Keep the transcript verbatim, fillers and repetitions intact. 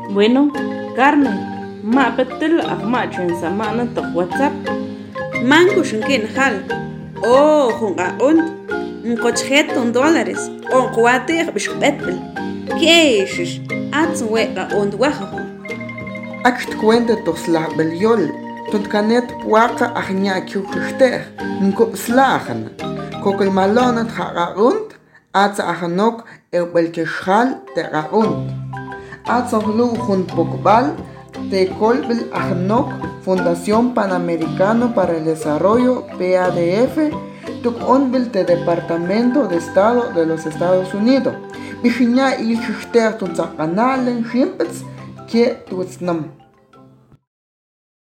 Bueno, Carmen, ma petil akma chen samana to WhatsApp. Mango shunkin hal. Oh, junga und. Un cochjet un dólares. On kuate bishbetbel. Keishish. Ats weka und wahaho. Akt kwente tos la beliol. Tot kanet puaka ahnya kyukchter. Nko slagen. Kokel malonat haraund. Ats ahanok el belkeshal te raund. Ats ohlu jun pokbal. Te colbel ahanok. Fundación Panamericano para el Desarrollo, P A D F, tuk onbil te Departamento de Estado de los Estados Unidos. Vigiña il chuchter tun zakanalen shimpets que tutsnam.